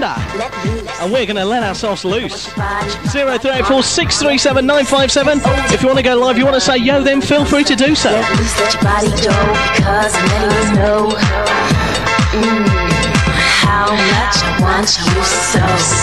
Medusa. And we're going to let ourselves loose. 0384 637 957. If you want to go live, you want to say yo, then feel free to do so. Let loose, let your body go, because I'm letting you know how much I want you so.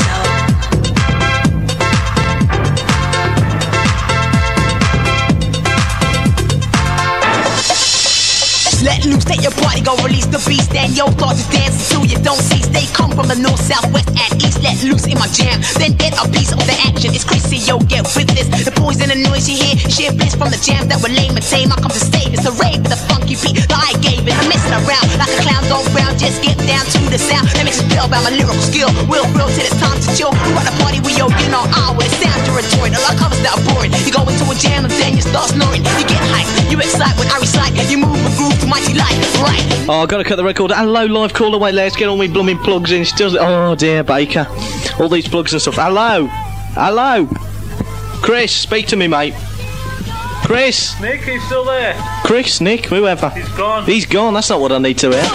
Let loose, let your body go, release the beast. And your thoughts is dancing too, you don't cease. They come from the north, south, west, and east. Let loose in my jam, then get a piece of the action. It's crazy, yo, get with this. The poison and noise you hear, sheer bliss from the jams that were lame and tame. I come to save, it's a rave with a funky beat that I gave it. I'm messing around like a clown, don't round. Just get down to the sound that makes you feel about my lyrical skill. We'll thrill till it's time to chill. We want a party, we yo, you know, with the sound you're enjoying. A lot of covers that are boring. You go into a jam and then you start snoring. You get hyped, you excite when I recite. You move a groove to mighty light. Right. Oh, I've got to cut the record. Hello, live caller. Wait, let's get all my blooming plugs in. Still, oh dear, Baker. All these plugs and stuff. Hello. Hello. Chris, speak to me, mate. Chris. Nick, he's still there. Chris, Nick, whoever. He's gone. He's gone. That's not what I need to hear.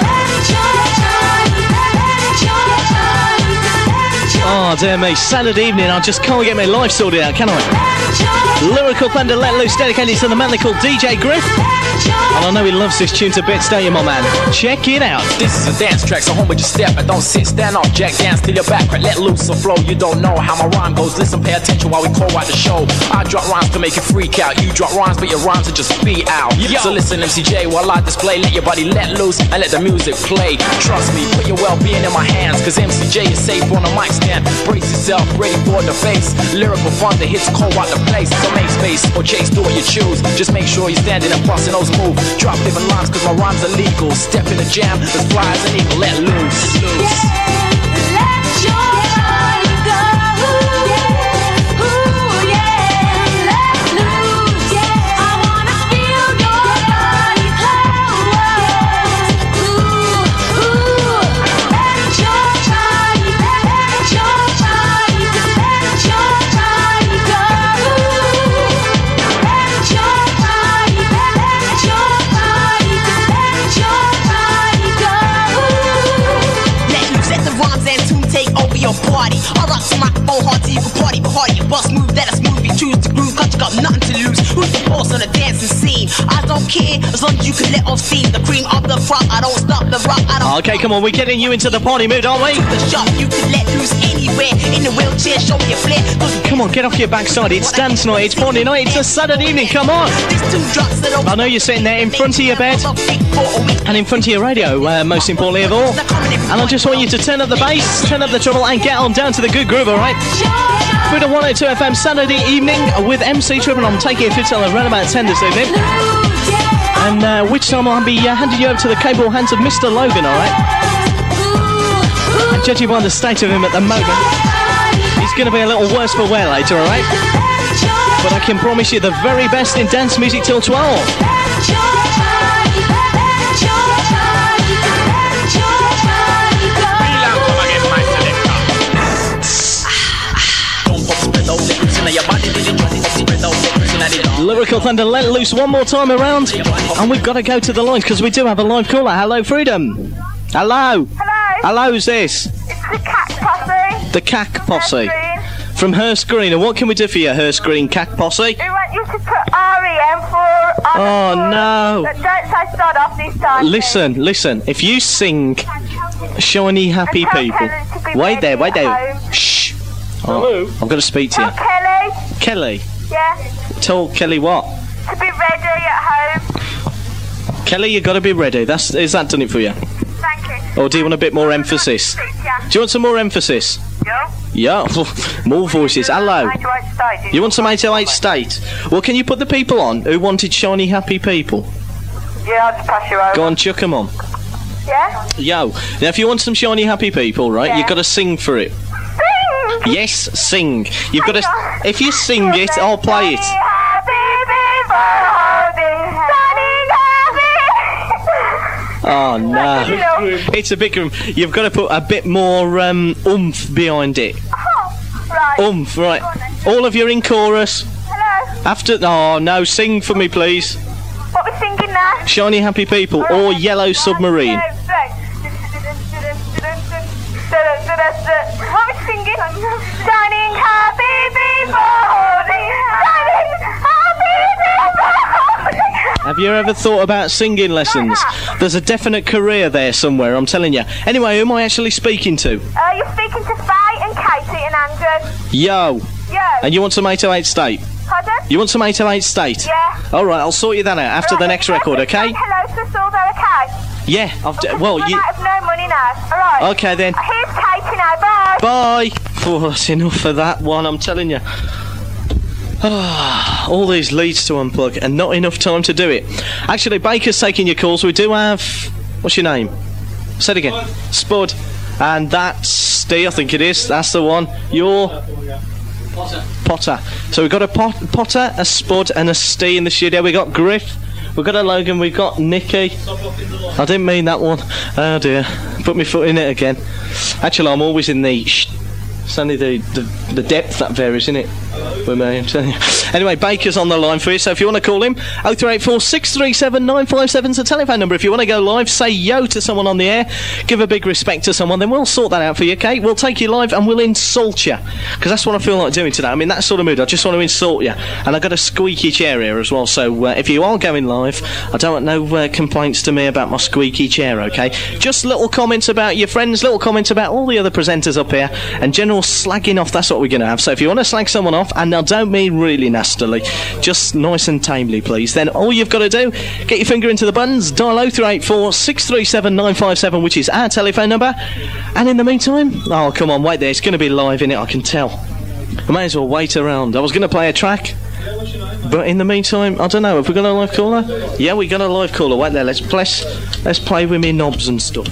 Oh, dear me. Saturday evening, I just can't get my life sorted out, can I? Lyrical Thunder Let Loose, dedicated to the man they call DJ Griff. And I know he loves this tune to bits, don't you, my man? Check it out. This is a dance track, so home with your step. And don't sit, stand up, jack, dance till your back crack. Let loose or flow, you don't know how my rhyme goes. Listen, pay attention while we call out the show. I drop rhymes to make you freak out. You drop rhymes, but your rhymes are just beat out. So listen, MCJ, while I display, let your body let loose and let the music play. Trust me, put your well-being in my hands, cause MCJ is safe on the mic stand. Brace yourself, ready for the face. Lyrical Thunder hits cold out the place. So make space or chase, do what you choose. Just make sure you're standing and busting those moves. Drop different lines cause my rhymes are legal. Step in the jam, as fly as an eagle. Let loose. Let your body go. Ooh, yeah. Let loose. I wanna feel your body close. Ooh. Let your body go. Let your body go. Let your body go. Let your body go. Let your body go. Let loose, let the rhymes and tune take over your party. I rock the microphone hard till you can party, but hard you bust move, that is smooth. You choose to groove, cause you got nothing to lose. Who's the boss on the dancing scene? I don't care, as long as you can let off steam. The cream of the crop, I don't stop the rock, I don't. Okay, come on, we're getting you into the party mood, aren't we? The shop, you can let loose anywhere. In the wheelchair, show your flair. Come on, get off your backside. It's dance night, it's party night, it's a Saturday evening, come on. I know you're sitting there in front of your bed and in front of your radio, most importantly of all. And I just want you to turn up the bass, turn up the treble, and get on down to the good groove, alright? Through the 102 FM Saturday evening with MC Triple. I'm taking you through till around about 10 this evening. And which time I'll be handing you over to the capable hands of Mr. Logan, alright? And judging by the state of him at the moment, he's going to be a little worse for wear later, alright? But I can promise you the very best in dance music till 12. Lyrical Thunder Let Loose one more time around, and we've got to go to the lines because we do have a live caller. Hello, Freedom. Hello. Hello. Hello, who's this? It's the Cack Posse. The Cack Posse. Hurst From Hurst Green. And what can we do for you, Hurst Green Cack Posse? We want you to put REM for... Oh, no. Don't say start off this time. Listen. If you sing Shiny Happy People... Wait there. Shh. Hello? I've got to speak to you. Kelly. Kelly? Yeah. Tell Kelly what? To be ready at home. Kelly, you got to be ready. Is that done it for you? Thank you. Or do you want a bit more emphasis? Yeah. Do you want some more emphasis? Yeah. Yeah, more voices. Hello. You want some 808 State? Well, can you put the people on who wanted Shiny Happy People? Yeah, I'll just pass you over. Go on, chuck them on. Yeah? Yo, now if you want some Shiny Happy People, right, you've got to sing for it. Sing! Yes, sing. You've got to... If you sing it, I'll play it. Oh no, it's a bit. You've got to put a bit more oomph behind it. Oh, right. Oomph, right. All of you in chorus. Hello. After. Oh no, sing for me, please. What we're singing now? Shiny Happy People or Yellow Submarine. you ever thought about singing lessons? There's a definite career there somewhere, I'm telling you. Anyway, who am I actually speaking to? You're speaking to Faye and Katie and Andrew. Yo. Yo. And you want some 808 State? Pardon? You want some 808 State? Yeah. Alright, I'll sort you that out after the next record, okay? Hello to us all there, okay? Yeah, well, We're you... out of no money now. Alright. Okay, then. Here's Katie now, bye. Bye! Oh, that's enough of that one, I'm telling you. All these leads to unplug and not enough time to do it. Actually, Baker's taking your calls. We do have... What's your name? Say it again. Spud. And that's Steve, I think it is. That's the one. You're... Potter. So we've got a Potter, a Spud and a Steve in the studio. We've got Griff. We've got a Logan. We've got Nicky. I didn't mean that one. Oh dear. Put my foot in it again. Actually, I'm always in the... It's only the depth that varies, isn't it? With me, I'm telling you. Anyway, Baker's on the line for you, so if you want to call him, 0384 637 957's the telephone number. If you want to go live, say yo to someone on the air, give a big respect to someone, then we'll sort that out for you, okay? We'll take you live and we'll insult you, because that's what I feel like doing today. I'm in that sort of mood. I just want to insult you. And I've got a squeaky chair here as well, so if you are going live, I don't want no complaints to me about my squeaky chair, okay? Just little comments about your friends, little comments about all the other presenters up here, and general slagging off, that's what we're going to have. So if you want to slag someone off, and I don't mean really nastily, just nice and tamely, please, then all you've got to do, get your finger into the buttons, dial 0384 637 957, which is our telephone number, and in the meantime, oh come on, wait there, it's going to be live in it, I can tell. I may as well wait around. I was going to play a track, but in the meantime, I don't know, have we got a live caller? Yeah, we got a live caller. Wait there, let's play with me knobs and stuff.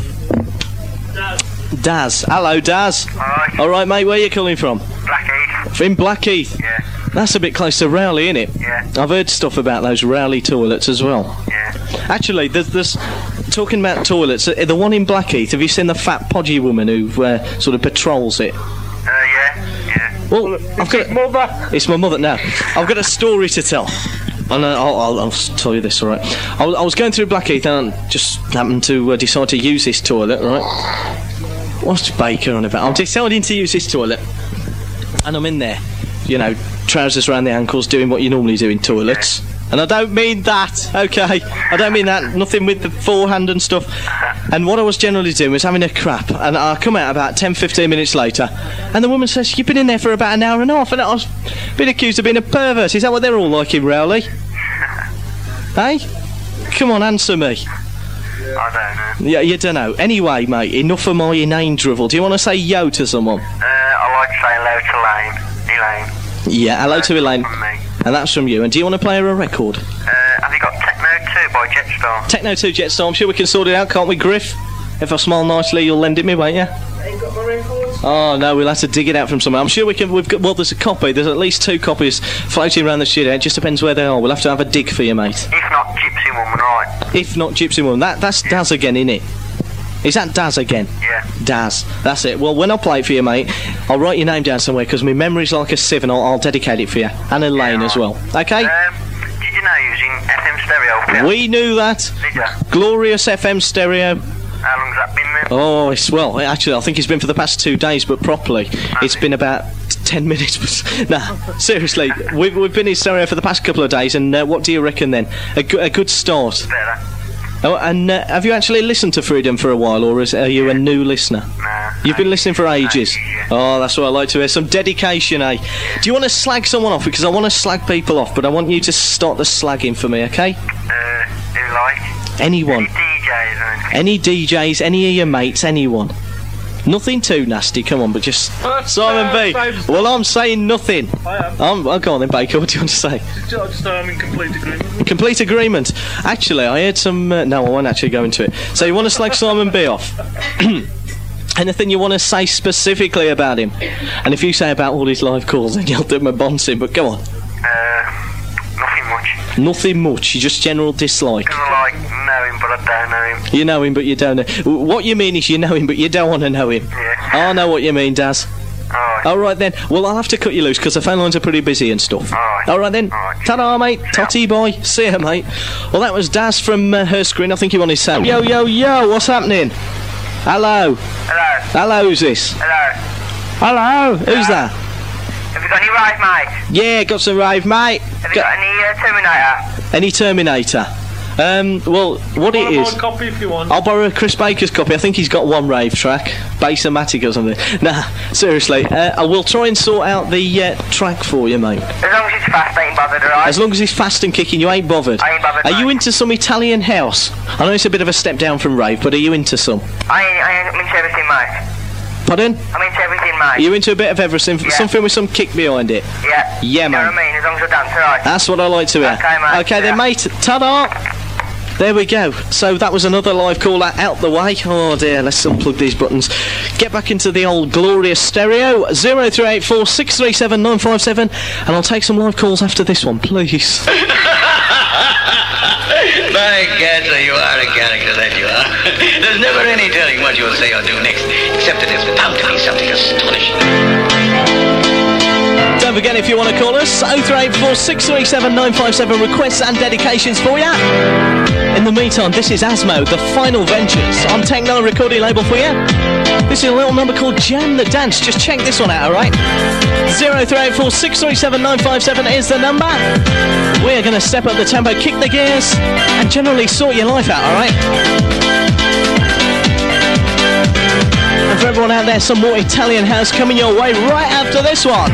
Daz. Hello, Daz. Hi. Alright, mate, where are you calling from? Blackheath. In Blackheath? Yeah. That's a bit close to Rowley, innit? Yeah. I've heard stuff about those Rowley toilets as well. Yeah. Actually, there's talking about toilets, the one in Blackheath, have you seen the fat podgy woman who sort of patrols it? Yeah. Well, I've got mother. It's my mother now. I've got a story to tell. And I'll tell you this, alright? I was going through Blackheath and I just happened to decide to use this toilet, right? What's Baker on about? I'm deciding to use this toilet, and I'm in there, you know, trousers around the ankles, doing what you normally do in toilets. And I don't mean that, okay? I don't mean that, nothing with the forehand and stuff. And what I was generally doing was having a crap, and I come out about 10-15 minutes later, and the woman says, you've been in there for about an hour and a half, and I was being accused of being a pervert. Is that what they're all like in Rowley? Hey? Come on, answer me. I don't know. Yeah, you don't know. Anyway, mate, enough of my inane drivel. Do you want to say yo to someone? I like to say hello to Elaine. Yeah, hello to Elaine. From me. And that's from you. And do you want to play her a record? Have you got Techno 2 by Jetstar? Techno 2 Jetstar. I'm sure we can sort it out, can't we, Griff? If I smile nicely, you'll lend it me, won't you? Ain't got my records? Oh, no, we'll have to dig it out from somewhere. I'm sure we can... Well, there's a copy. There's at least 2 copies floating around the studio. It just depends where they are. We'll have to have a dig for you, mate. If not, Gypsy Woman, right? If not Gypsy Woman. That's Daz again, innit? Is that Daz again? Yeah. Daz. That's it. Well, when I play it for you, mate, I'll write your name down somewhere because my memory's like a sieve and I'll dedicate it for you. And Elaine as well. Okay? Did you know you was in FM stereo? Yeah. We knew that. Did ya? Glorious FM stereo. How long's that been then? Oh, well, actually, I think it's been for the past 2 days, but properly. It's been about 10 minutes. Nah, seriously, we've been in stereo for the past couple of days, and what do you reckon then? A good start. Better. Oh, and have you actually listened to Freedom for a while, or are you a new listener? Nah. You've been listening for ages. Yeah. Oh, that's what I like to hear. Some dedication, eh? Do you want to slag someone off? Because I want to slag people off, but I want you to start the slagging for me, okay? Who like? Anyone. Any DJs or anything? Any DJs, any of your mates, anyone. Nothing too nasty, come on, but just... Simon B. Well, I'm saying nothing. I am. Go on then, Baker, what do you want to say? Just I'm in complete agreement. Complete agreement. Actually, I heard some... no, I won't actually go into it. So you want to slag Simon B off? Anything you want to say specifically about him? And if you say about all his live calls, then you'll do my bouncing, but go on. Nothing much. Nothing much, you just general dislike. Because I know him, but I don't know him. You know him, but you don't know. What you mean is you know him, but you don't want to know him. Yeah. I know what you mean, Daz. Alright. Alright then. Well, I'll have to cut you loose because the phone lines are pretty busy and stuff. Alright. Alright then. Alright. Ta-da, mate. Totty boy. See ya, mate. Well, that was Daz from her screen. I think he wanted Sam. Yo, yo, yo. What's happening? Hello. Hello. Hello, who's this? Hello. Hello. Who's that? Have you got any rave, mate? Yeah, got some rave, mate. Have you got any Terminator? Any Terminator? Well, what it Borrow is... my copy if you want. I'll borrow Chris Baker's copy. I think he's got one rave track. Bass-O-Matic or something. Nah, seriously. I will try and sort out the track for you, mate. As long as it's fast, I ain't bothered, alright? As long as he's fast and kicking, you ain't bothered. I ain't bothered, Are you mate. into some Italian house? I know it's a bit of a step down from rave, but are you into some? I'm into everything, mate. Pardon? I'm into everything, Are mate. you into a bit of everything? Yeah. Something with some kick behind it? Yeah. Yeah, You know man. what I mean? As long as I dance, alright? That's what I like to hear. Okay, mate. Okay, then, Yeah. mate. Ta-da! There we go. So that was another live caller out the way. Oh dear, let's unplug these buttons. Get back into the old glorious stereo. 0384 637 957, and I'll take some live calls after this one, please. By gad, you are a character, that you are. There's never any telling what you'll say or do next, except that it's bound to be something astonishing. Don't forget, if you want to call us, 0384 637 957, requests and dedications for you. In the meantime, this is Asmo, The Final Ventures, on Techno recording label for you. This is a little number called Jam the Dance. Just check this one out, alright? 0384 637 957 is the number. We are going to step up the tempo, kick the gears, and generally sort your life out, alright? And for everyone out there, some more Italian house coming your way right after this one.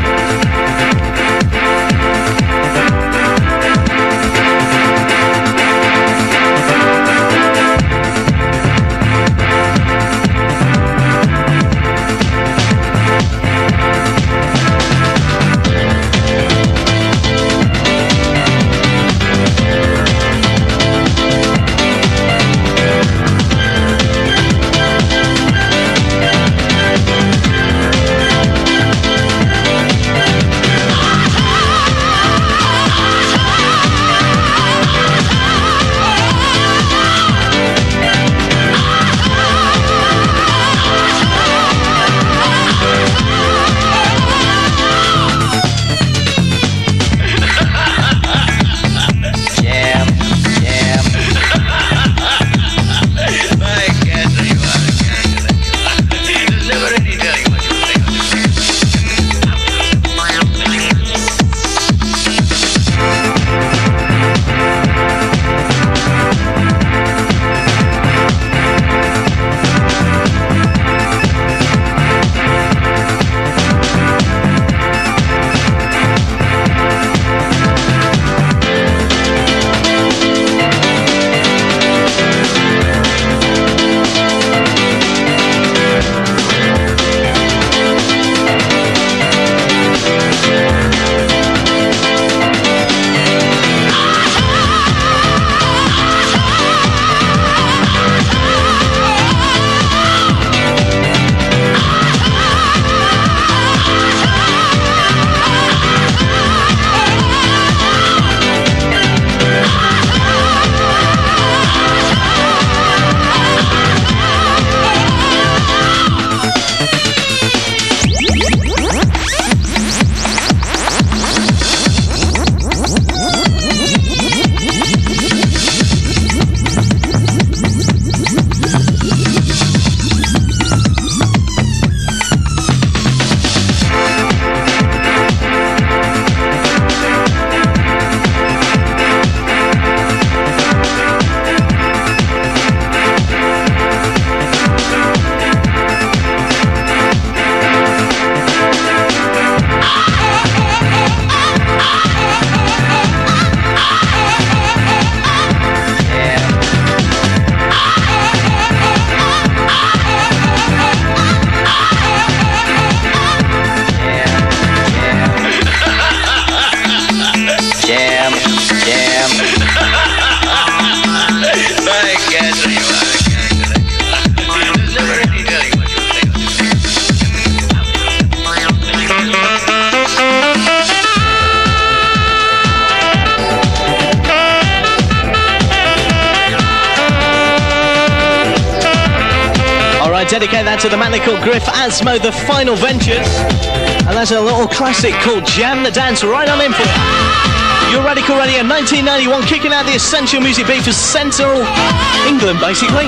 Dedicate that to the man they call Griff Asmo, The Final Ventures. And that's a little classic called Jam the Dance, right on in for you. Your Radical Radio 1991, kicking out the essential music beat for Central England, basically.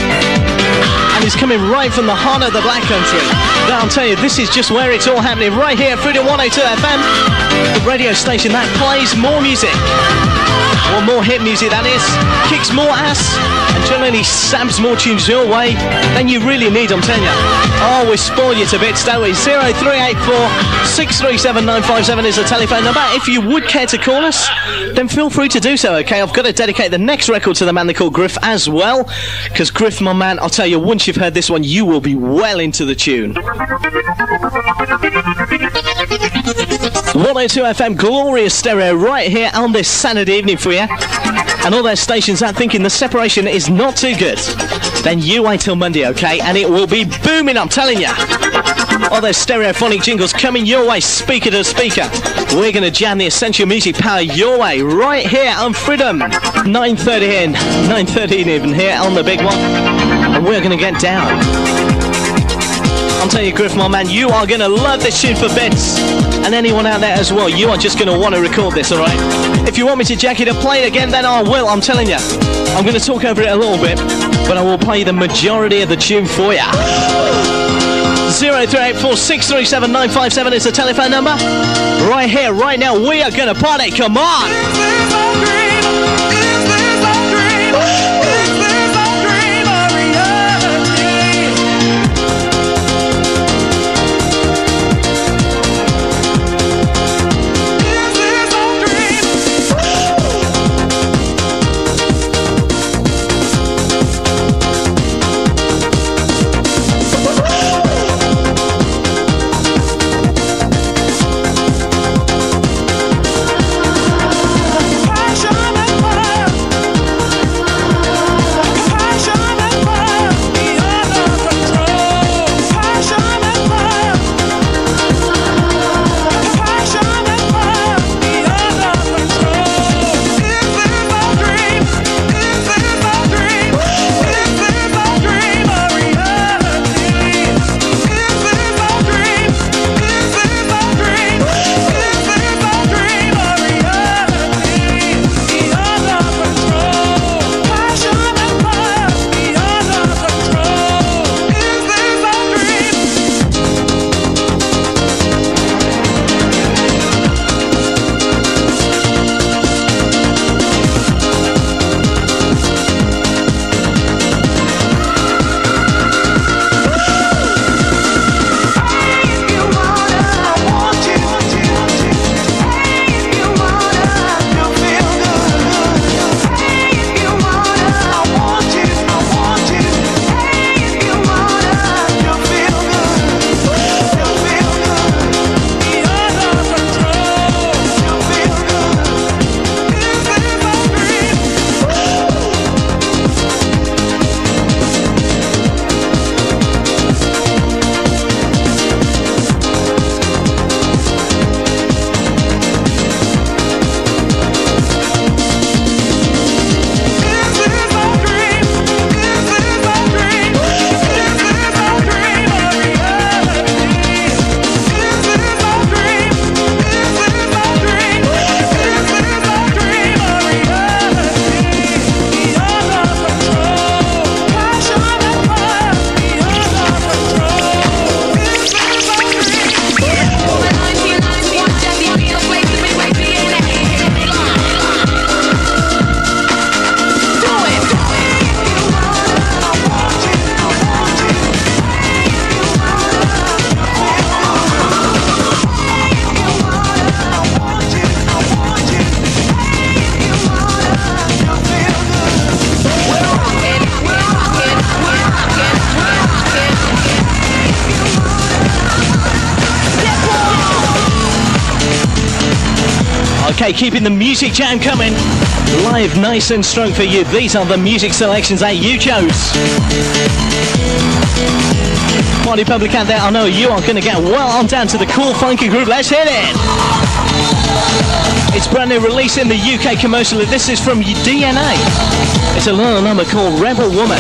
And it's coming right from the heart of the Black Country. Now, I'll tell you, this is just where it's all happening, right here at Freedom 102 FM, the radio station that plays more music. Well, more hit music, that is. Kicks more ass. And generally stabs more tunes your way than you really need, I'm telling you. Oh, we spoil you to bits, don't we? 0384 637 957 is the telephone number. If you would care to call us, then feel free to do so, okay? I've got to dedicate the next record to the man they call Griff as well. Because Griff, my man, I'll tell you, once you've heard this one, you will be well into the tune. 102 FM, glorious stereo right here on this Saturday evening for you. And all those stations out thinking the separation is not too good, then you wait till Monday, okay? And it will be booming, I'm telling you. All those stereophonic jingles coming your way, speaker to speaker. We're going to jam the essential music power your way right here on Freedom. 9:30 even here on the big one. And we're going to get down. I'm telling you, Griff, my man, you are going to love this tune for bits. And anyone out there as well, you are just going to want to record this, alright? If you want me to jack it up, play it again, then I will, I'm telling you. I'm going to talk over it a little bit, but I will play the majority of the tune for you. 0384 637 957 is the telephone number. Right here, right now, we are going to party, come on! Okay, keeping the music jam coming. Live, nice and strong for you. These are the music selections that you chose. Party public out there, I know you are going to get well on down to the cool funky groove. Let's hit it! It's brand new release in the UK commercially. This is from DNA. It's a little number called Rebel Woman.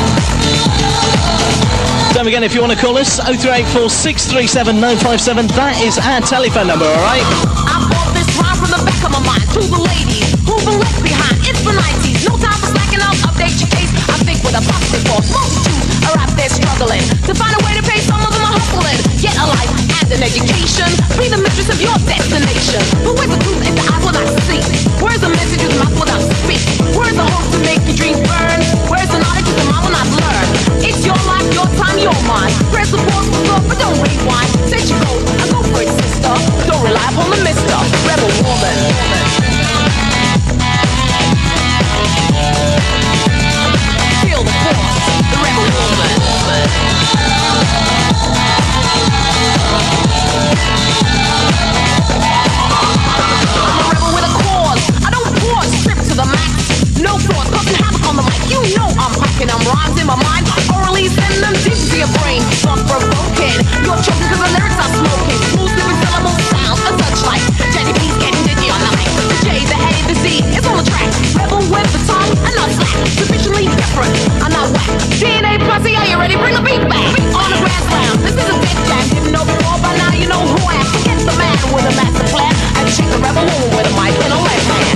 Don't forget, if you want to call us, 0384 637 957. That is our telephone number, alright? I bought this rhyme from the back of my mind to the ladies who've been left behind. It's the 90s, no time for slacking up, update your case. I think with a positive force, multitudes are out there struggling to find a way to pay. Some of them are hustling. Get a life and an education. Be the mistress of your destination. But where's the truth if the eyes will not see? Where's the message your mouth will not speak. Where's the hope to make your dreams burn? Where's the knowledge that the mom will not learn? It's your life, your time, your mind. Press the pause for thought, but don't rewind. Set your goals, and go for it, sister. Don't rely upon the mister. Rebel woman. Feel the force, the rebel woman. I'm a rebel with a cause. I don't pause, trip to the max. No thoughts, causing havoc on the mic. You know I'm packing them rhymes in my mind. Orally send them deep to your brain. Thought-provoking. You're choking cause the lyrics are smoking. Smooth, slipping syllable sounds, a touch like Jenny B's getting ditty on the mic. The J, the A, the Z is on the track. Rebel with the tongue and not slack. Sufficiently different, I'm not whack. DNA posse, are you ready? Bring the beat back. On the grand slam, this is a dead jam. Didn't know before, by now you know who I am. Forget the man with a master plan. And check the rebel woman with a mic and a left hand.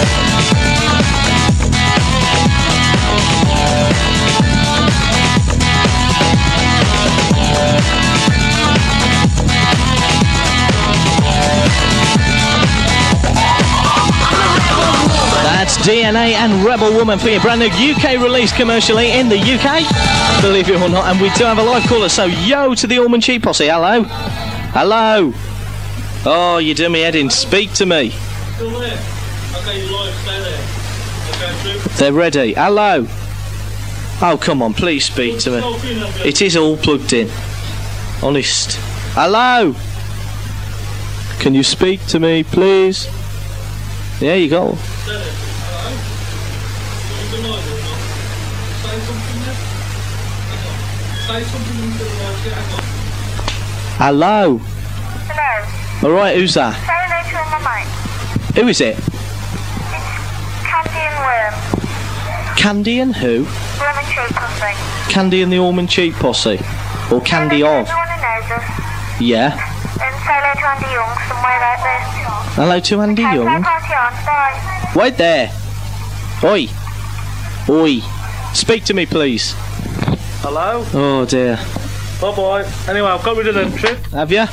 That's DNA and Rebel Woman for your brand new UK release commercially in the UK, believe it or not. And we do have a live caller, so yo to the Allman Cheap Posse. Hello. Hello. Oh, you do me head in. Speak to me. Still there? Okay, you're live, stay there. Okay, true. They're ready. Hello. Oh, come on, please speak to me. It is all plugged in. Honest. Hello. Can you speak to me, please? There you go. Hello. Hello. Alright, who's that? Say hello to on my mic. Who is it? It's Candy Candy and Worm. and who? Worm and Cheap Posse. Candy and the Allman Cheap Posse. Or Candy of. Everyone who knows us. Yeah. And say hello to Andy Young somewhere out there. Hello to Andy Okay, Young. party on. Bye. Wait there. Oi. Oi. Speak to me, please. Hello? Oh dear. Bye-bye. Anyway, I've got rid of them, Trip. Have you?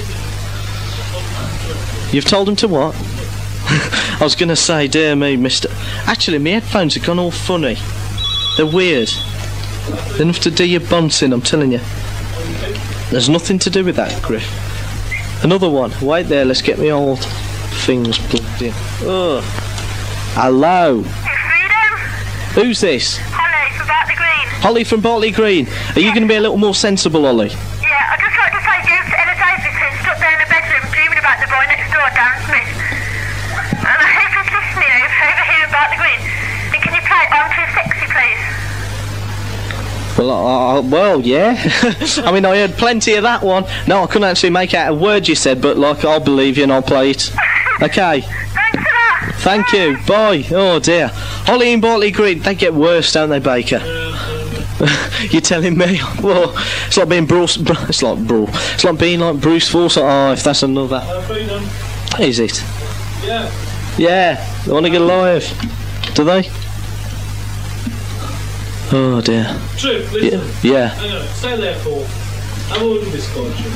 You've told him to what? I was going to say, dear me, Mr. Actually, my headphones have gone all funny. They're weird. They have to do your bouncing, I'm telling you. There's nothing to do with that, Griff. Another one. Wait there, let's get me old things plugged in. Ugh. Hello. Freedom. Who's this? Holly from Bartley Green. Holly from Bartley Green. Are you going to be a little more sensible, Holly? Yeah, I'd just like to say you've energized me since stuck there in the bedroom dreaming about the boy next door, Darren Smith. And I hope he's listening over here in Bartley Green. And can you play On Too Sexy, please? Well, yeah. I mean, I heard plenty of that one. No, I couldn't actually make out a word you said, but, like, I'll believe you and I'll play it. Okay. Thanks for that. Thank you. Bye. Oh, dear. Holly and Bartley Green, they get worse, don't they, Baker? You're telling me? Well, it's like being Bruce... It's like being like Bruce Forsyth. Oh, if that's another... Freedom. Is it? Yeah. Yeah. They want to get live. Do they? Oh, dear. Trip, listen. Yeah. Hang on, stay there, Paul. I'm holding this country.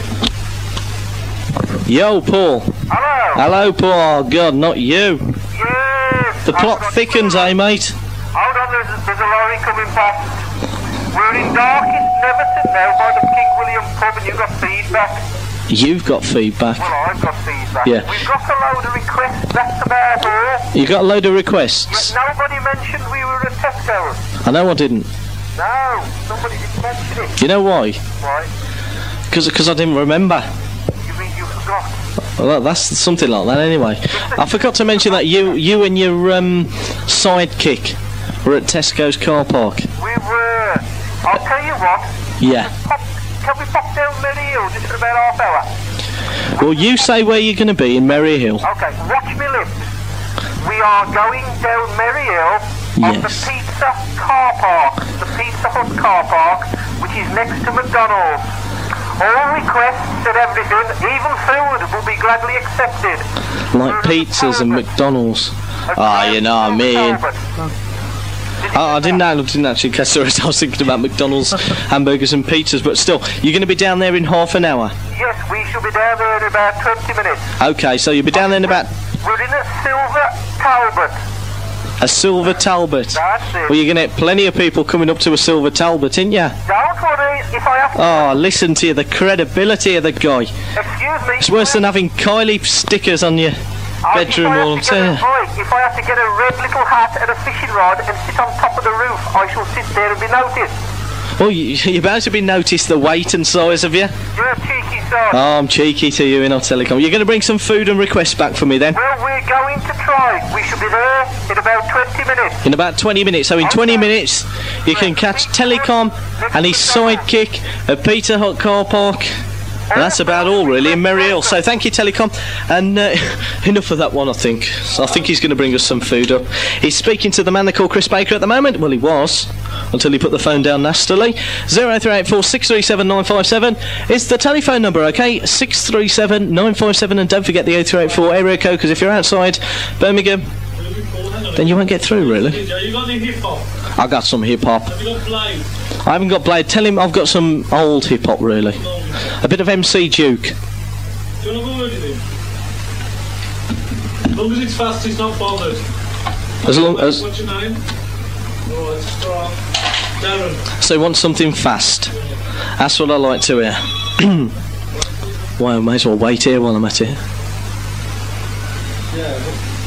Yo, Paul. Hello. Hello, Paul. Oh, God, not you. Yes. The plot thickens, eh, mate? Hold on, there's a lorry coming past. We're in darkest Neverton now by the King William pub and you've got feedback. You've got feedback. Well, I've got feedback. Yeah. We've got a load of requests, that's about all. You got a load of requests. Nobody mentioned we were at Tesco's. I know I didn't. No, somebody didn't mention it. You know why? Why? Because I didn't remember. You mean you forgot? Well, that's something like that anyway. I forgot to mention that you and your sidekick were at Tesco's car park. We were. I'll tell you what. Yeah. Can we pop down Merry Hill just for about half hour? Well, you say where you're going to be in Merry Hill. Okay, watch me lips. We are going down Merry Hill on the Yes. Pizza car park, the Pizza Hut car park, which is next to McDonald's. All requests and everything, even food, will be gladly accepted. Like pizzas and McDonald's. Ah, you know what I mean. I didn't actually catch the rest. I was thinking about McDonald's hamburgers and pizzas, but still, you're going to be down there in half an hour. Yes, we shall be down there in about 20 minutes. Okay, so you'll be down there in about... We're in a Silver Talbot. A silver Talbot. That's it. Well, you're going to get plenty of people coming up to a silver Talbot, ain't ya? Don't worry, if I have to... Oh, listen to you, the credibility of the guy. Excuse me. It's worse than having Kylie stickers on your bedroom wall, I'm telling you. If I have to get a red little hat and a fishing rod and sit on top of the roof, I shall sit there and be noticed. Oh, you're about to be noticed, the weight and size of you. You're a cheeky son. Oh, I'm cheeky to you in our telecom. You're going to bring some food and requests back for me then? Well, we're going to try. We should be there in about 20 minutes. In about 20 minutes. So in 20 minutes, you can catch Telecom and his sidekick at Peter Hut Car Park. And that's about all, really, in Merry Hill. So thank you, Telecom. And enough of that one, I think. So I think he's going to bring us some food up. He's speaking to the man they call Chris Baker at the moment. Well, he was, until he put the phone down nastily. 0384 637 957 is the telephone number, OK? 637 957. And don't forget the 0384 area code, because if you're outside Birmingham, then you won't get through, really. You got any hip hop? I got some hip-hop. Have you got Blade? I haven't got Blade. Tell him I've got some old hip-hop, really. A bit of MC Duke. Do you want to go with him? As long as it's fast, he's not bothered. As long as... What's your name? Oh, it's strong. Darren. So he wants something fast. That's what I like to hear. Well, I may as well wait here while I'm at it. Yeah.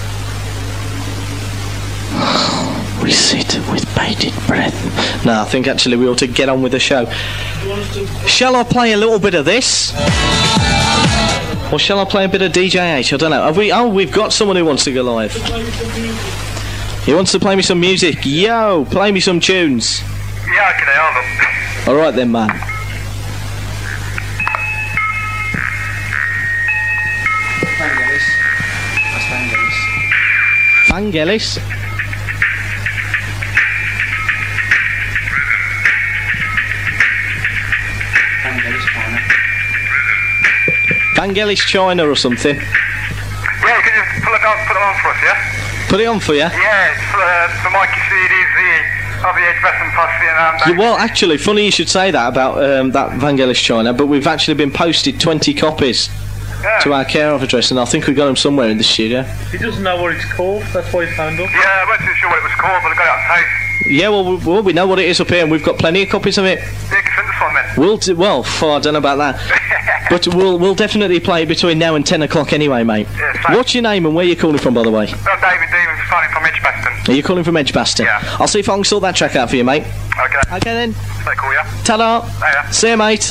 We sit with bated breath. No, I think actually we ought to get on with the show. Shall I play a little bit of this? Or shall I play a bit of DJ H? I don't know. Have we? Oh, we've got someone who wants to go live. He wants to play me some music. Yo, play me some tunes. Yeah, okay, hold on. Alright then, man. Vangelis. Vangelis China or something. Yeah, you can just put it on for us, yeah? Put it on for you? Yeah, it's for Mikey CDs, of the Edge Best and Posse and Well, actually, funny you should say that about that Vangelis China, but we've actually been posted 20 copies to our care of address, and I think we got them somewhere in the studio. He doesn't know what it's called, that's why he found us. Yeah, I wasn't too sure what it was called, but I got it on tape. Yeah, well, we know what it is up here, and we've got plenty of copies of it. Yeah, you can send us one then. I don't know about that. But we'll definitely play it between now and 10 o'clock anyway, mate. Yeah, same. What's your name and where are you calling from, by the way? David Davis, phoning from Edgbaston. Are you calling from Edgbaston? Yeah. I'll see if I can sort that track out for you, mate. Okay. Okay then. Stay cool, yeah? Ta-da. Yeah. See you, mate.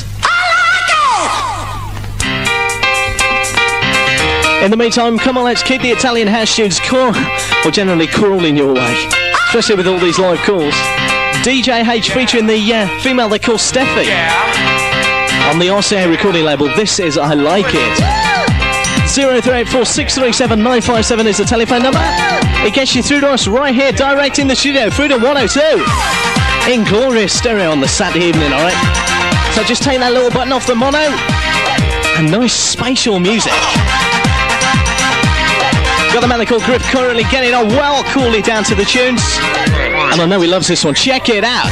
In the meantime, come on, let's keep the Italian house tunes generally crawling your way. Especially with all these live calls. DJ H featuring the female they call Steffi. Yeah. On the RCA recording label, this is I Like It. 0384 637 957 is the telephone number. It gets you through to us right here, direct in the studio, through to 102. In glorious stereo on the Saturday evening, alright? So just take that little button off the mono. And nice spatial music. Got the man they call Griff currently getting on well coolly down to the tunes. And I know he loves this one. Check it out.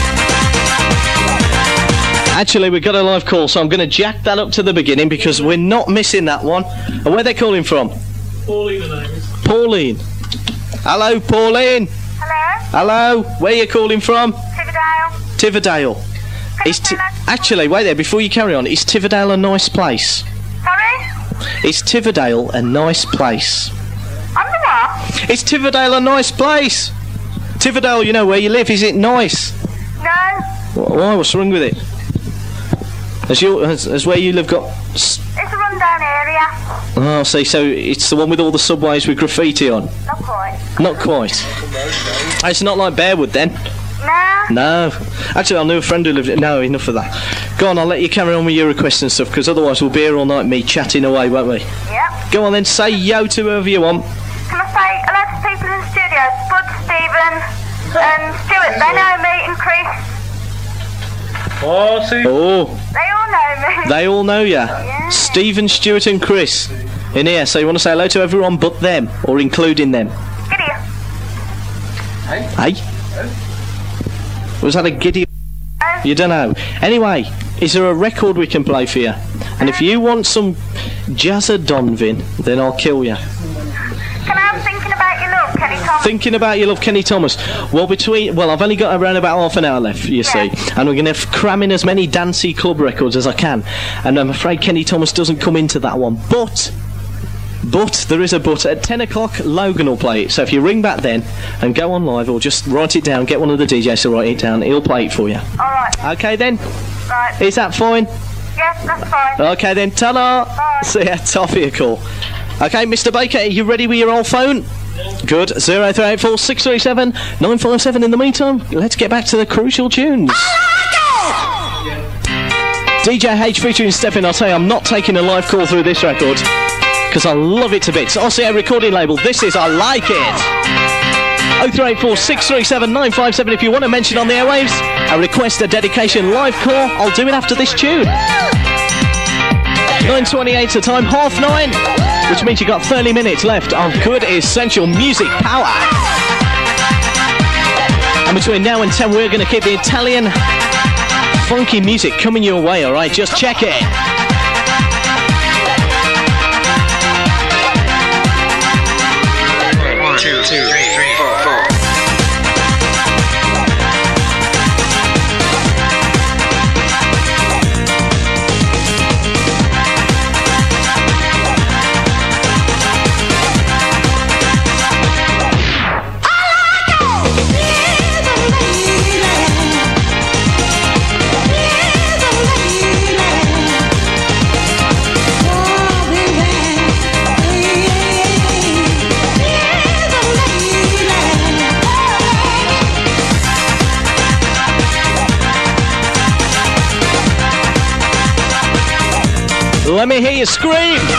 Actually, we've got a live call, so I'm going to jack that up to the beginning because we're not missing that one. And where are they calling from? Pauline, her name is. Pauline. Hello, Pauline. Hello? Hello. Where are you calling from? Tiverdale. Tiverdale. Actually, wait there, before you carry on, is Tiverdale a nice place? Sorry? Is Tiverdale a nice place? I'm the what? Is Tiverdale a nice place? Tiverdale, you know where you live, is it nice? No. Why? What's wrong with it? Has where you live got... It's a rundown area. Oh, see, so it's the one with all the subways with graffiti on? Not quite. Not quite. It's not like Bearwood then? No. No. Actually, I knew a friend who lived... No, enough of that. Go on, I'll let you carry on with your requests and stuff, because otherwise we'll be here all night, me chatting away, won't we? Yep. Go on then, say yo to whoever you want. Can I say hello to people in the studio? Spud, Stephen, and Stuart. They know me, and Chris. Oh, see? Oh. They all know me. They all know ya. Yeah. Stephen, Stuart and Chris in here, so you want to say hello to everyone but them, or including them? Giddy. Hey? Was that a giddy... You don't know. Anyway, is there a record we can play for you? And if you want some Jazza Donvin, then I'll kill you. Can I have Thinking About Your Love, Kenny Thomas. Thinking about your love, Kenny Thomas. Well, I've only got around about half an hour left, you see, and we're going to cram in as many dancey club records as I can, and I'm afraid Kenny Thomas doesn't come into that one, but there is a but. At 10 o'clock, Logan will play it, so if you ring back then and go on live, or just write it down, get one of the DJs to write it down, he'll play it for you. Alright. Okay then? Right. Is that fine? Yes, that's fine. Okay then, ta-da! Bye. See ya, toffee a call. Okay, Mr. Baker, are you ready with your old phone? Good. 0384 637 957. In the meantime, let's get back to the crucial tunes. DJ H featuring Stephen. I'll tell you, I'm not taking a live call through this record because I love it to bits. RCA recording label. This is I Like It. 0384 637 957. If you want to mention on the airwaves, a request, a dedication, live call, I'll do it after this tune. 9:28 the time, 9:30, which means you've got 30 minutes left of good essential music power. And between now and 10, we're going to keep the Italian funky music coming your way, alright? Just check it. One, two, three, four. Let me hear you scream.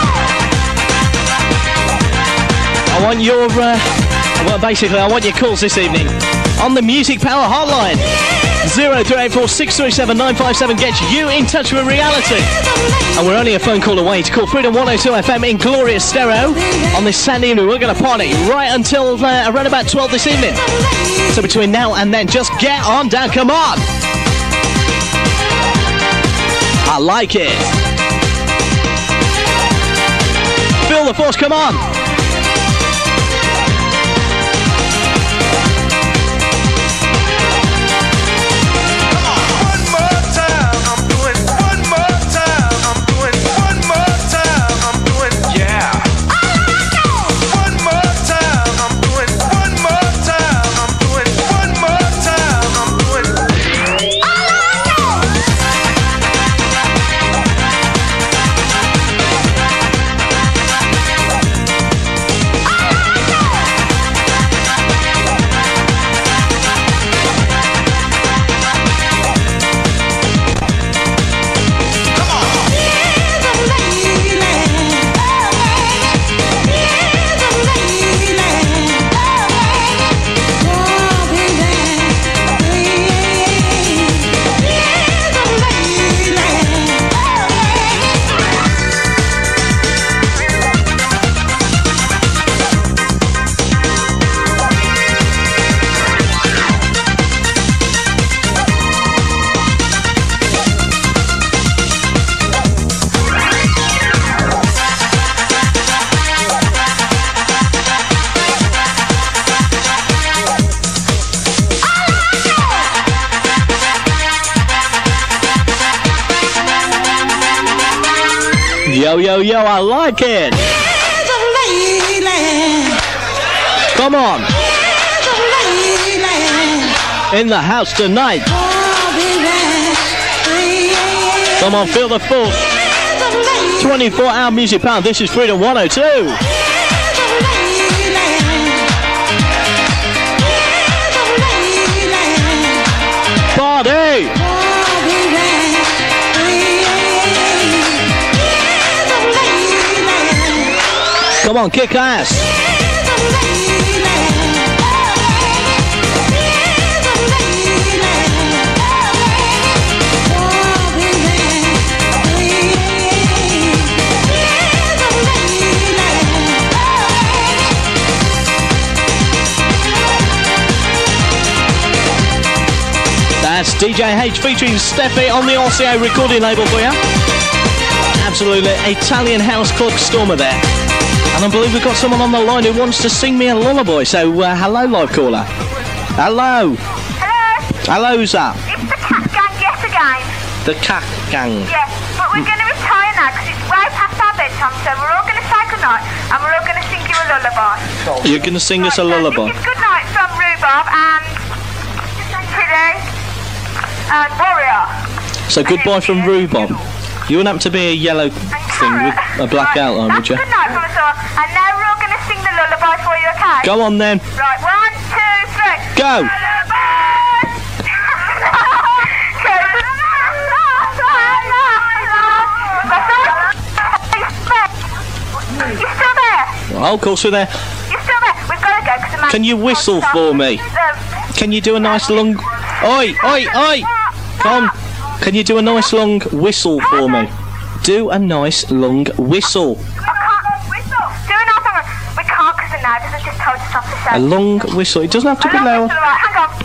I want your, I want your calls this evening on the Music Power Hotline. 0384 637 957 gets you in touch with reality. And we're only a phone call away to call Freedom 102 FM in glorious stereo on this Sunday evening. We're going to party right until around about 12 this evening. So between now and then, just get on down. Come on. I like it. Feel the force, come on! Yo, I like it. Come on. In the house tonight. Come on, feel the force. 24-hour music power. This is Freedom 102. Party. Come on, kick ass. That's DJ H featuring Steffi on the RCA recording label for you. Absolutely Italian house club stormer there. And I believe we've got someone on the line who wants to sing me a lullaby. So, hello, live caller. Hello. Hello? Hello's that? It's the cat gang yet again. The cat gang. Yeah, but we're going to retire now because it's way past our bedtime, so we're all going to say goodnight and we're all going to sing you a lullaby. You're going to sing us a lullaby? This is goodnight from Rhubarb and Tiddy and Warrior. So goodbye from Rhubarb. You wouldn't have to be a yellow thing with a black outline, would you? Good night from us all. And now we're all going to sing the lullaby for you, okay? Go on then. Right, 1, 2, 3. Go. You're still there? Oh, of course we're there. You're still there? We've got to go because the man... Can you whistle for me? Can you do a nice long... Oi, oi, oi! Come. Can you do a nice long whistle for me? Do a nice long whistle. I can't whistle. Do a nice one. We can't because the neighbours have just told us off the show. A long whistle. It doesn't have to be loud. Right, hang on.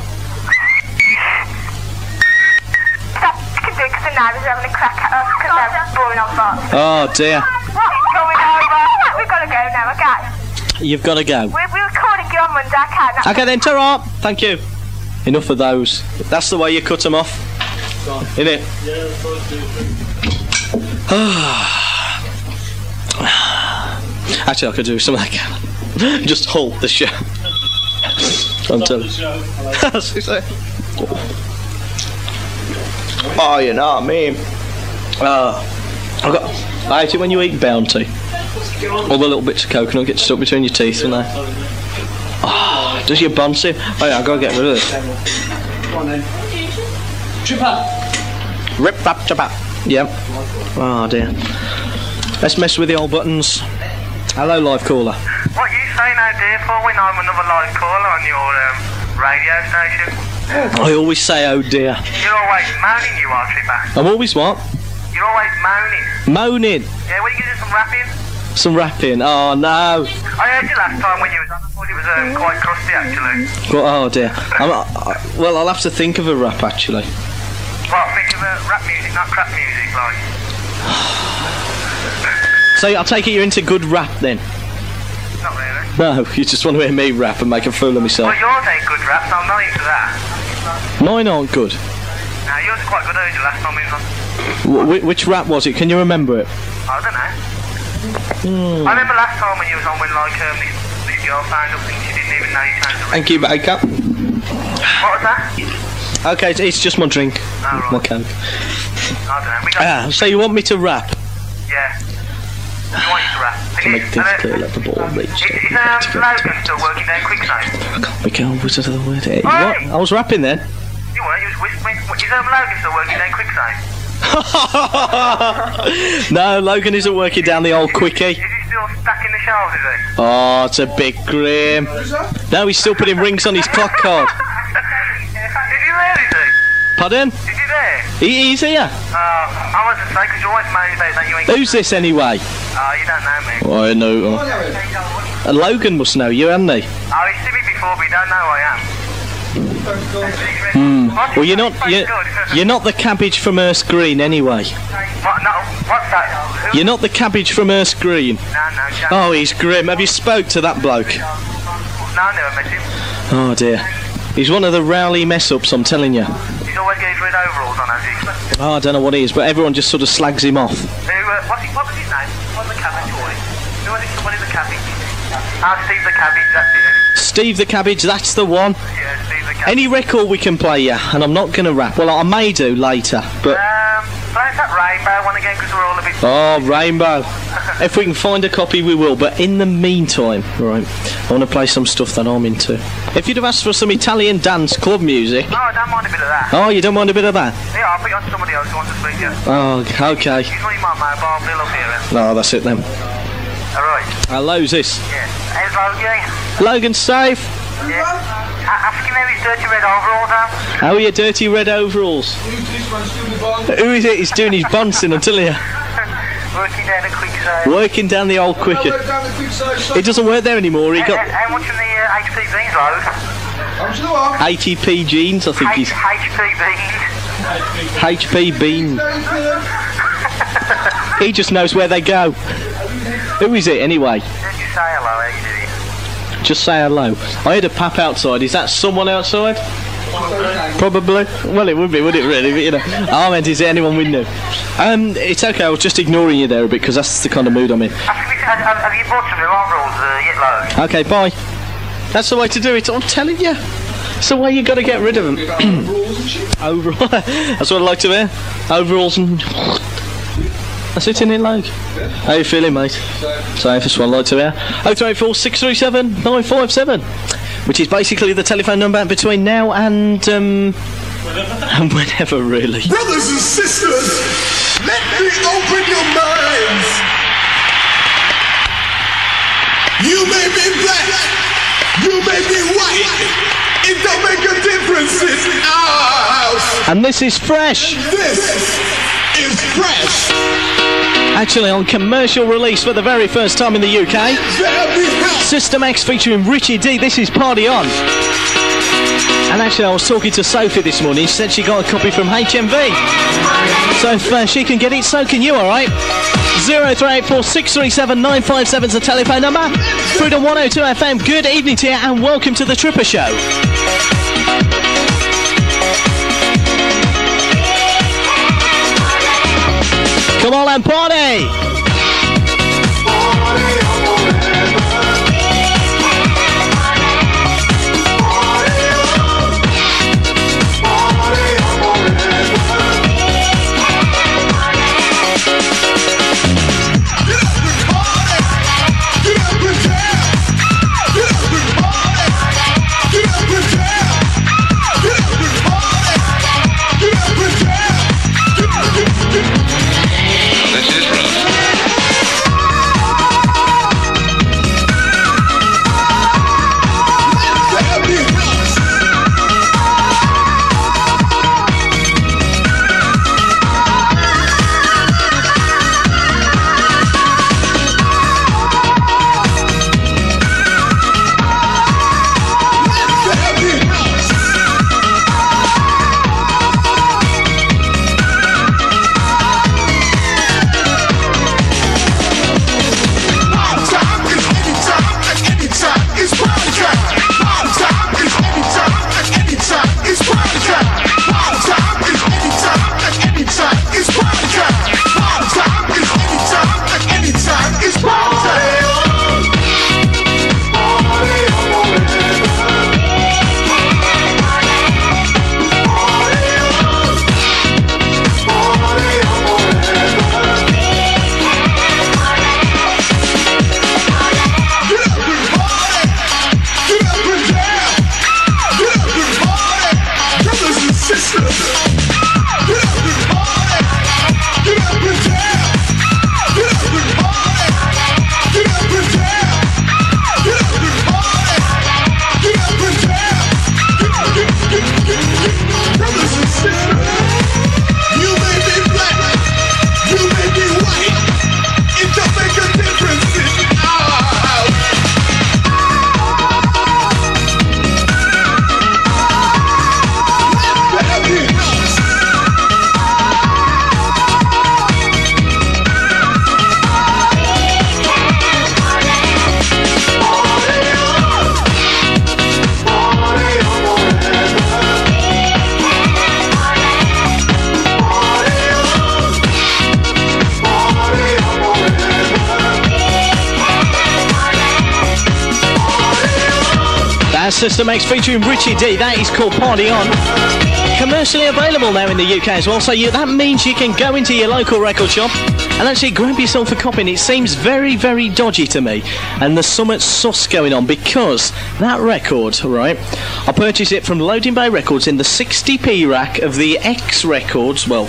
I can do it because the neighbours are having a crack at us because they're boring on farts. Oh dear. What's going over? We've got to go now, okay? You've got to go. We're recording you on Monday, okay? Okay then, ta-ra. Thank you. Enough of those. That's the way you cut them off. Innit? Yeah, that's what Actually, I could do something like that. Just halt the show. I'm telling you. Oh, you know what I mean? I hate it when you eat Bounty. All the little bits of coconut get stuck between your teeth, don't they? Oh, does your bun seem? Oh yeah, I've got to get rid of it. Go on then. Tripper. Rip, rap, chapa. Yep. Oh dear. Let's mess with the old buttons. Hello, live caller. What you say now, dear, for when I'm another live caller on your radio station? I always say, oh dear. You're always moaning, you are, Tripper. I'm always what? You're always moaning. Moaning. Yeah, will you give us some rapping? Some rapping. Oh no. I heard you last time when you was on. I thought it was quite crusty, actually. Well, oh dear. Well, I'll have to think of a rap actually. Well, think of rap music, not crap music, like. So I'll take it you're into good rap then. Not really. No, you just want to hear me rap and make a fool of myself. Well, yours ain't good rap, so I'm not into that. Mine aren't good. Now, yours is quite good, heard you last time we was on. Which rap was it? Can you remember it? I don't know. I remember last time when you was on when, like, this girl found up and she didn't even know you changed the Thank you, Baker. What was that? Okay, it's just my drink. Oh, right. My Coke. I don't know. So you want me to rap? Yeah. You want you to rap? To make things clear, let the ball reach. Is Logan still working down Quicksand? I can't make out what's the word. What? Oi! I was rapping then. You weren't, you was whispering. Is Logan still working down Quicksand? No, Logan isn't working down the old quickie. Is he still stacking the shelves, is he? Oh, it's a big grim. No, he's still putting rings on his clock card. Is he there, is he? Pardon? Is he there? He's here. I was to say, because you're always moaning about that you ain't... Who's this anyway? You don't know me. Oh, I know. Logan must know you, hasn't he? He's seen me before, but he don't know who I am. Well, you're not the cabbage from Erskine Green anyway. What? No, what's that? You're not the cabbage from Erskine Green. No, Jack. Oh, he's grim. Have you spoke to that bloke? No, I never met him. Oh dear. He's one of the Rowley mess-ups, I'm telling you. He's always got his red overalls on, has he? Oh, I don't know what he is, but everyone just sort of slags him off. What was his name? What was the cabbage boy? What is the cabbage? Steve the Cabbage, that's it. Steve the Cabbage, that's the one. Yeah, Steve the Cabbage. Any record we can play, yeah, and I'm not going to rap. Well, I may do later, but... Play that Rainbow one again, because we're all a bit... Oh, Rainbow. If we can find a copy, we will. But in the meantime, right, I want to play some stuff that I'm into. If you'd have asked for some Italian dance club music... Oh, I don't mind a bit of that. Oh, you don't mind a bit of that? Yeah, I'll put you on somebody else who wants to speak to you. Oh, okay. He's not in my mobile, Bill up here. No, that's it then. Alright. Hello's this? Yeah. How's Logan? Logan's safe. Yeah. Ask him how his dirty red overalls are. How are your dirty red overalls? Who is it? He's doing his bouncing, I'm telling you. Working down the Quickside. Working down the old quicker. It doesn't work there anymore. He got How much in the HP beans load? 80p jeans, I think he's... HP beans. HP beans. He just knows where they go. Who is it anyway? say hello, how you doing? Just say hello. I heard a pap outside. Is that someone outside? Probably. Well, it would be, would it really? But, you know, I meant, is there anyone we knew? It's okay. I was just ignoring you there a bit because that's the kind of mood I'm in. Have you bought some new overalls yet, Lowe? Okay, bye. That's the way to do it. I'm telling you. It's the way you got to get rid of them. Overall. That's what I like to hear. Overalls and. That's it, in it, Luke. How you feeling, mate? So that's what I like to hear. 0384 637 957, which is basically the telephone number between now and whenever, really. Brothers and sisters, let me open your minds. You may be black, you may be white. It don't make a difference in our house. And this is fresh. This is fresh. Actually, on commercial release for the very first time in the UK. System X featuring Richie D. This is Party On. And actually, I was talking to Sophie this morning. She said she got a copy from HMV. So if she can get it, so can you, alright? 0384 637 957 is the telephone number. Freedom 102 FM. Good evening to you and welcome to the Tripper Show. Come on and party! System X featuring Richie D. That is called Party On. Commercially available now in the UK as well, so that means you can go into your local record shop and actually grab yourself a copy. And it seems very, very dodgy to me, and there's something sus going on because that record, right, I purchased it from Loading Bay Records in the 60p rack of the X Records. Well,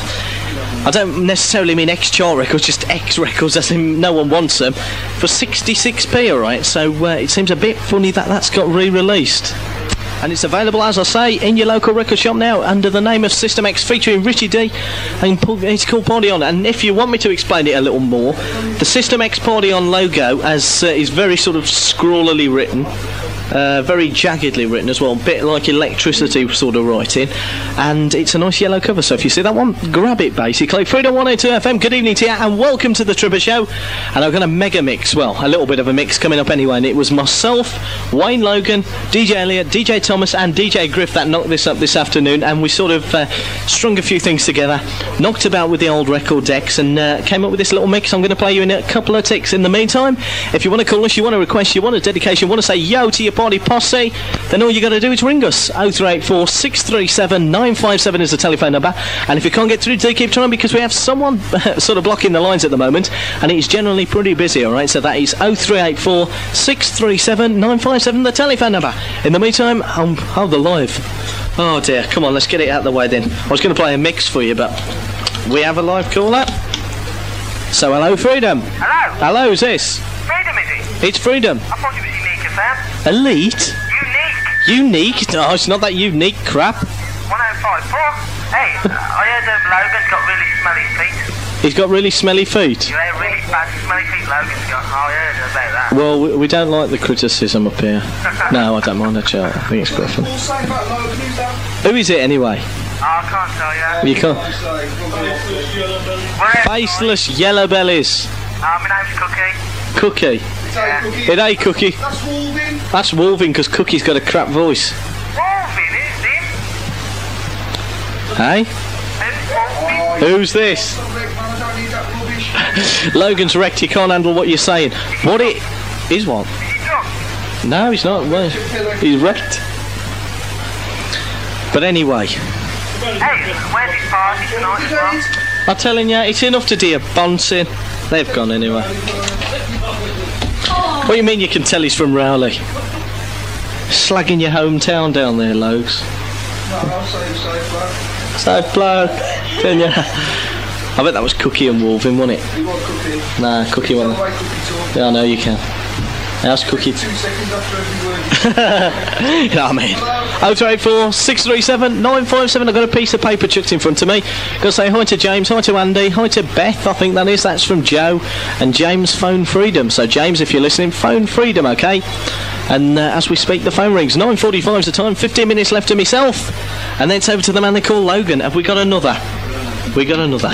I don't necessarily mean X-Chart Records, just X Records, as in no one wants them, for 66p, alright, so it seems a bit funny that that's got re-released. And it's available, as I say, in your local record shop now, under the name of System X, featuring Richie D, and it's called Party On. And if you want me to explain it a little more, the System X Party On logo is very sort of scrawlily written, very jaggedly written as well, a bit like electricity sort of writing, and it's a nice yellow cover, so if you see that one, grab it basically. Freedom 102 FM, good evening to you, and welcome to the Tripper Show. And I've got a mega mix, well, a little bit of a mix coming up anyway, and it was myself, Wayne Logan, DJ Elliot, DJ Thomas and DJ Griff that knocked this up this afternoon, and we sort of strung a few things together, knocked about with the old record decks, and came up with this little mix. I'm going to play you in a couple of ticks. In the meantime, if you want to call us, you want to request, you want a dedication, you want to say yo to your party posse, then all you got to do is ring us. 0384 637 957 is the telephone number, and if you can't get through, do keep trying, because we have someone sort of blocking the lines at the moment, and it's generally pretty busy, alright? So that is 0384 637 957, the telephone number. In the meantime, I'm the live. Oh dear, come on, let's get it out of the way then. I was going to play a mix for you, but we have a live caller. So hello, Freedom. Hello. Hello, who's this? Freedom, is it? It's Freedom. I thought it was Unique FM. Elite? Unique? No, it's not that unique crap. 1054. Hey, I heard Logan's got really smelly feet. He's got really smelly feet. Yeah, really bad smelly feet Logan's got. I heard about that. Well, we don't like the criticism up here. No, I don't mind that, I think it's Griffin. Who is it anyway? I can't tell you. You can't. Faceless yellow bellies. My name's Cookie. Cookie. Yeah. It ain't Cookie. That's Wolvin. That's Wolvin, because Cookie's got a crap voice. Wolvin, who's this? Hey? Who's this? Logan's wrecked, he can't handle what you're saying. What it is what? Is he drunk? No, he's not. Well, he's wrecked. But anyway. Hey, where's his party tonight as well? I'm telling you, it's enough to do a bouncing. They've gone anyway. What do you mean you can tell he's from Rowley? Slagging your hometown down there, Logs. Safe bloke. Can you? I bet that was Cookie and Wolvin, wasn't it? You want Cookie? Nah, Cookie wasn't. Yeah, I know you can. How's Cookie? 2 seconds after every word. You know what I mean? 0384 637 957. I've got a piece of paper chucked in front of me. Got to say hi to James, hi to Andy, hi to Beth, I think that is. That's from Joe. And James, phone freedom. So James, if you're listening, phone freedom, okay? And as we speak, the phone rings. 9:45 is the time, 15 minutes left to myself. And then it's over to the man they call Logan. Have we got another? We got another.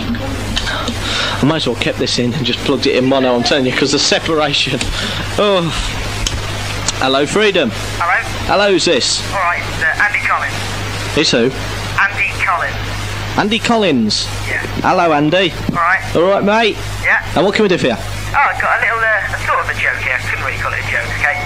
I might as well kept this in and just plugged it in mono, I'm telling you, because the separation. Oh. Hello, Freedom. Hello? Hello, who's this? Alright, it's Andy Collins. It's who? Andy Collins. Andy Collins. Yeah. Hello, Andy. Alright. Alright, mate. Yeah. And what can we do for you? Oh, I've got a little, sort of a joke here. I couldn't really call it a joke, okay?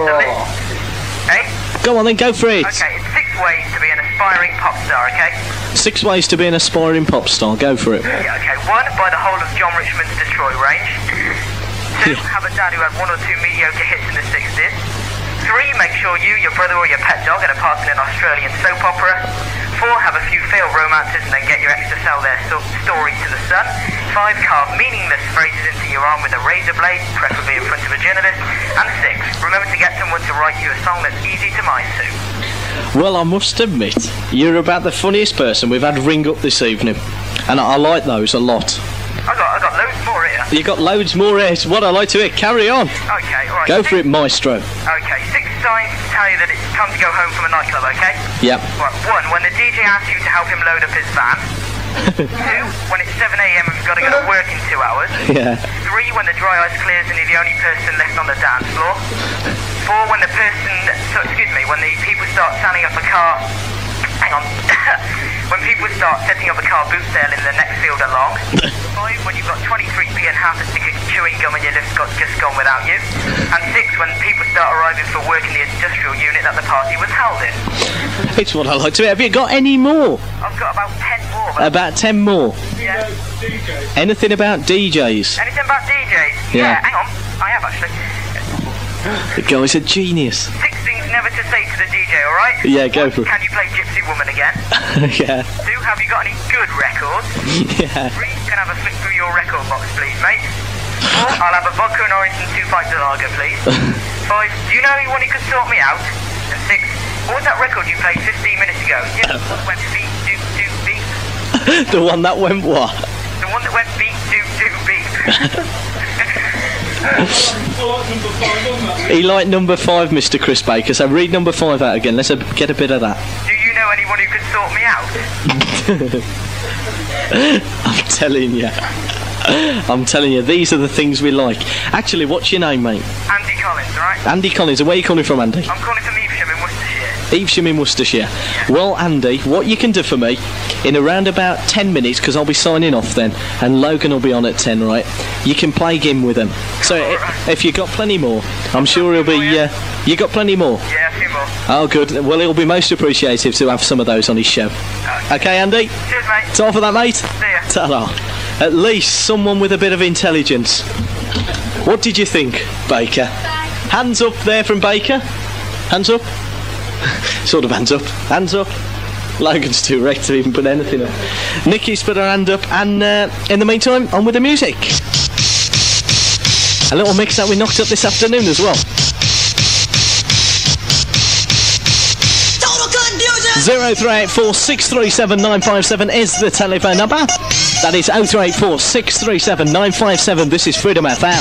Hey? Go on then, go for it. Okay, it's 6 ways to be an aspiring pop star, okay? 6 ways to be an aspiring pop star. Go for it. Yeah, okay. 1, buy the whole of John Richmond's Destroy range. 2, have a dad who had 1 or 2 mediocre hits in the 60s. 3, make sure you, your brother or your pet dog had a part in an Australian soap opera. 4, have a few failed romances and then get your ex to sell their story to the Sun. 5, carve meaningless phrases into your arm with a razor blade, preferably in front of a journalist. And 6, remember to get someone to write you a song that's easy to mind to. Well, I must admit, you're about the funniest person we've had ring up this evening. And I like those a lot. I got loads more here. You got loads more here. What I like to hear. Carry on. Okay, alright. Go for it, maestro. Okay, 6 signs to tell you that it's time to go home from a nightclub, okay? Yep. Right, 1, when the DJ asks you to help him load up his van. 2, when it's 7 a.m. and you've got to go to work in 2 hours. Yeah. 3, when the dry ice clears and you're the only person left on the dance floor. 4, when the when the people start setting up a car. Hang on. When people start setting up a car boot sale in the next field along. 5, when you've got 23p and half a stick of chewing gum and your lift's just gone without you. And 6, when people start arriving for work in the industrial unit that the party was held in. It's what I like to hear. Have you got any more? I've got about 10 more. About 10 more? Yeah. Anything about DJs? Anything about DJs? Yeah. Hang on. I have actually. The guy's a genius. 6 things never to say to the DJ, alright? Yeah, go for it. Can you play Gypsy Woman again? Yeah. 2, have you got any good records? Yeah. 3, can I have a flick through your record box, please, mate? 4, I'll have a vodka and orange and 2 pints of lager, please. 5, do you know anyone who could sort me out? And 6, what was that record you played 15 minutes ago? Yeah, went beep, doop, doop, beep. The one that went what? The one that went beep, doop, doop, beep. He liked number 5, Mr. Chris Baker. So read number 5 out again. Let's get a bit of that. Do you know anyone who could sort me out? I'm telling you, these are the things we like. Actually, what's your name, mate? Andy Collins, right? Andy Collins. Where are you calling from, Andy? I'm calling from Evesham in Worcestershire. Evesham in Worcestershire. Well, Andy, what you can do for me, in around about 10 minutes, because I'll be signing off then, and Logan will be on at 10, right? You can play a game with him. So if you got plenty more, I'm sure he'll be... you got plenty more? Yeah, a few more. Oh, good. Well, it'll be most appreciative to have some of those on his show. Okay, Andy? Cheers, mate. Ta for that, mate. See ya. Ta-ra. At least someone with a bit of intelligence. What did you think, Baker? Hands up there from Baker. Hands up. Sort of hands up. Hands up. Logan's too wrecked to even put anything up. Nikki's put her hand up, and in the meantime, on with the music. A little mix that we knocked up this afternoon as well. 0384 637 957 is the telephone number. That is 0384 637 957. This is Freedom FM.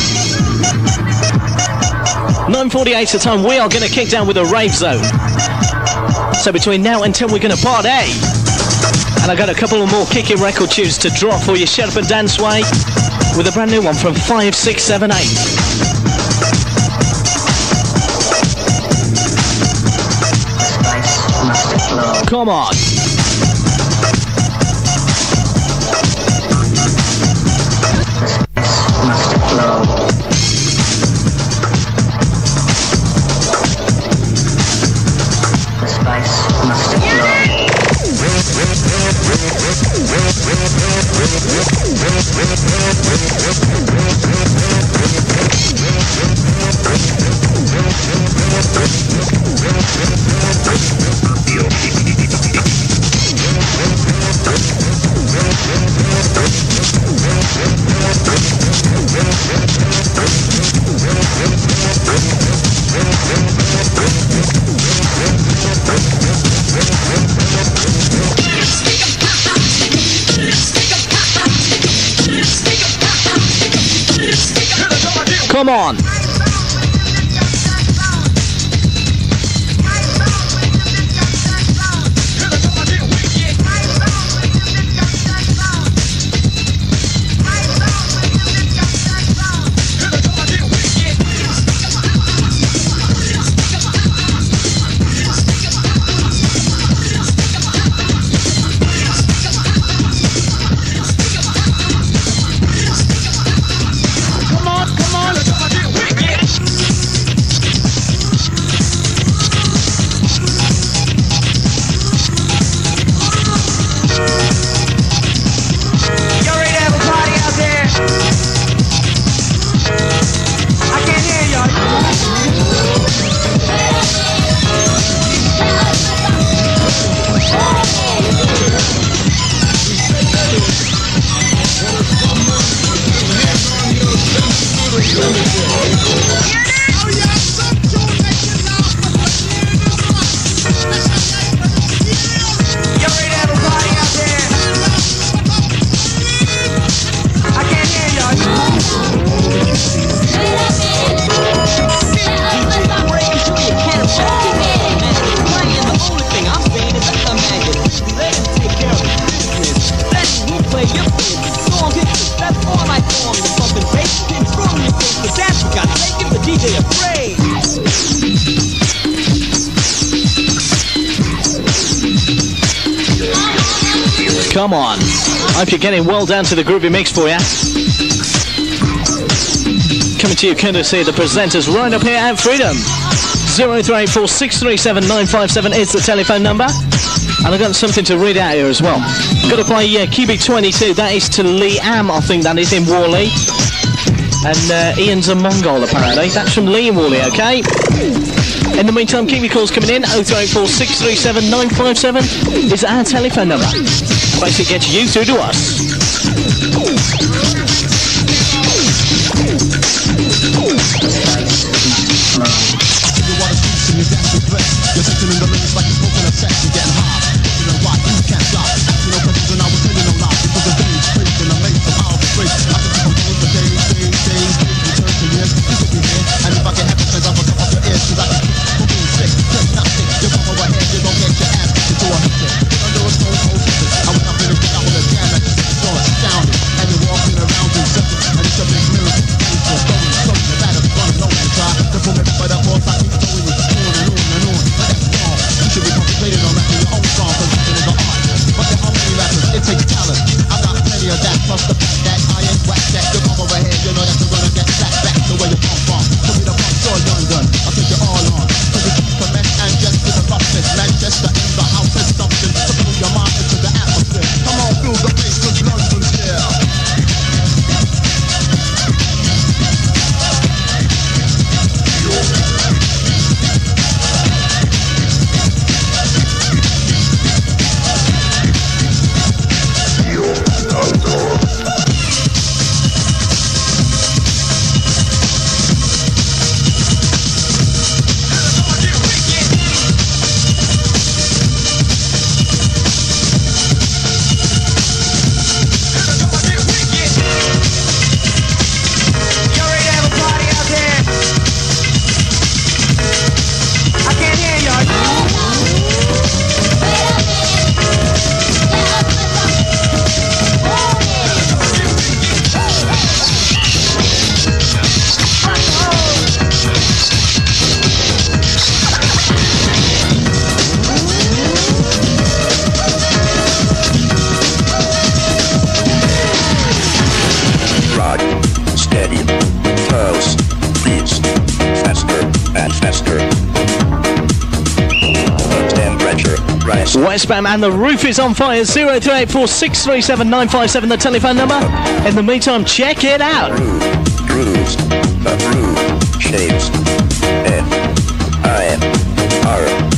9:48 the time. We are going to kick down with a rave zone. So between now and 10 we're going to party. And I got a couple of more kicking record tunes to drop for you. Shut up and dance way with a brand new one from 5678. Come on. Come on. Come on. Hope you're getting well down to the groovy mix for you. Coming to you courtesy of the presenters right up here at Freedom. 0384 637 957 is the telephone number. And I've got something to read out here as well. Got to play Cubic 22. That is to Liam, I think that is in Worley. And Ian's a Mongol apparently. That's from Lee in Worley, okay? In the meantime, keep your calls coming in. 0384 637 957 is our telephone number. Basically gets you through to us. You're sitting in the lyrics like you're smoking a sex and getting high. You know why you can't stop. You know questions and I will tell you no lie. Because the days straight and I make some hours straight. I can keep on doing the days, return to years. right spam, and the roof is on fire. 0384 637 957, the telephone number. In the meantime, check it out. Grooves, shapes, F-I-R.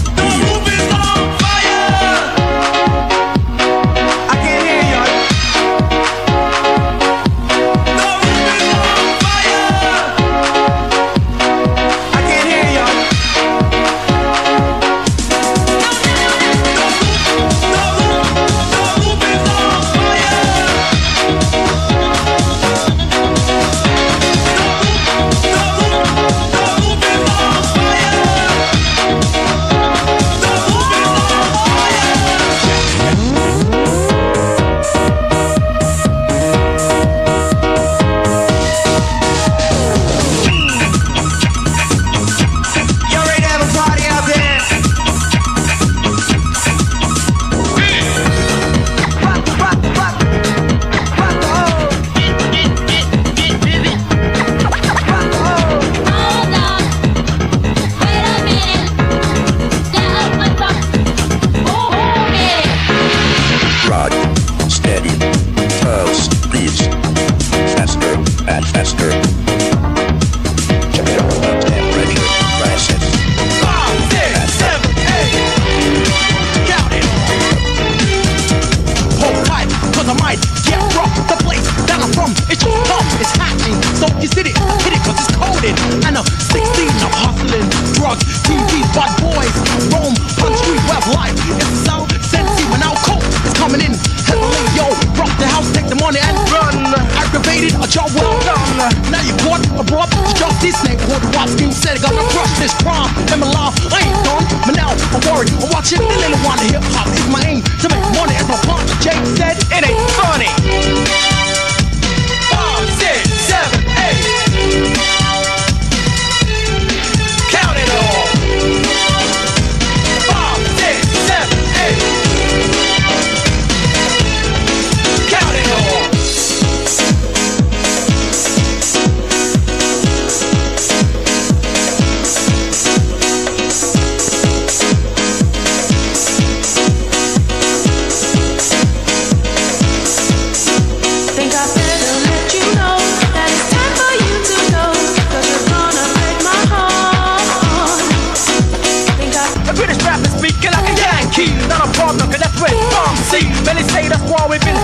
British rappers speaking like a Yankee, not a problem, cause that's where it's from. See, many say that's why we've been